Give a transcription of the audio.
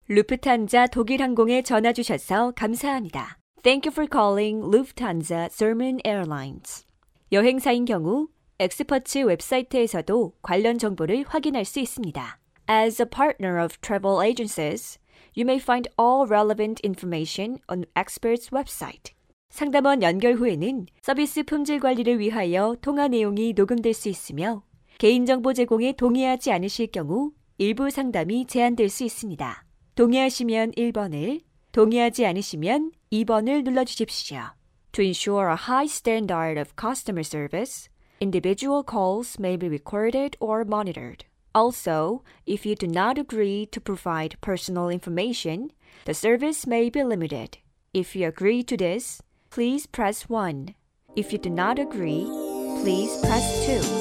루프탄자 독일항공에 전화 주셔서 감사합니다. Thank you for calling Lufthansa German Airlines. 여행사인 경우 엑스퍼츠 웹사이트에서도 관련 정보를 확인할 수 있습니다. As a partner of travel agencies, you may find all relevant information on experts' website. 상담원 연결 후에는 서비스 품질 관리를 위하여 통화 내용이 녹음될 수 있으며 개인정보 제공에 동의하지 않으실 경우 일부 상담이 제한될 수 있습니다. 동의하시면 1번을, 동의하지 않으시면 2번을 눌러주십시오. To ensure a high standard of customer service, individual calls may be recorded or monitored. Also, if you do not agree to provide personal information, the service may be limited. If you agree to this, please press 1. If you do not agree, please press 2.